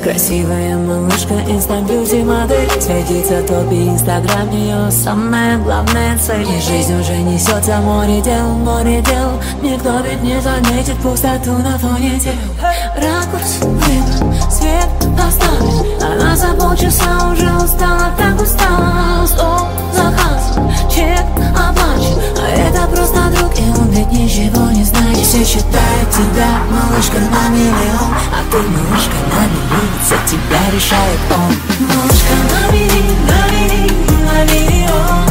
Красивая малышка, инста-бьюти модель, светится в топе инстаграм, ее самая главная цель. И жизнь уже несется море дел. Никто ведь не заметит пустоту на фоне тел. Ракурс выбран, свет поставлен, она за полчаса уже устала, так устала. Стол заказан, чек оплачен, а это просто друг, и он ведь ничего не знает. И все считают тебя малышка на миллион, а ты малышка на миллион, за тебя решает он. Малышка на миллион, на миллион, на миллион.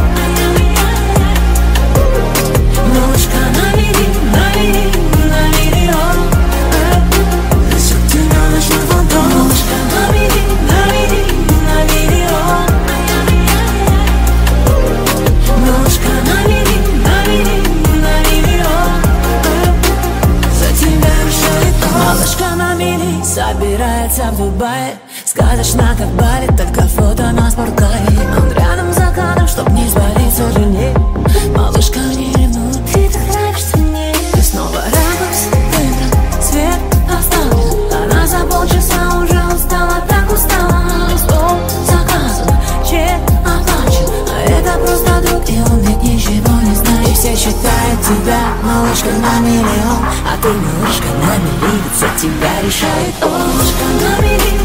Малышка на миллион, на миллион, на миллион. За тебя начнет фантом. Малышка на миллион, на миллион, на миллион. Малышка на миллион, на миллион, на миллион. За тебя решает он. Малышка на миллион собирается в Дубае, сказочно как Бали, только фото на спорткаре. Он рядом за кадром, чтоб не свалиться жене. Малышка не ревнует, ты так нравишься мне. И снова ракурс выбран, свет оставлен, она за полчаса уже устала, так устала. Стол заказан, чек оплачен, а это просто друг, и он ведь ничего не знает. И все считают тебя малышка на миллион, а ты малышка на миллион, за тебя решает он. Малышка на миллион.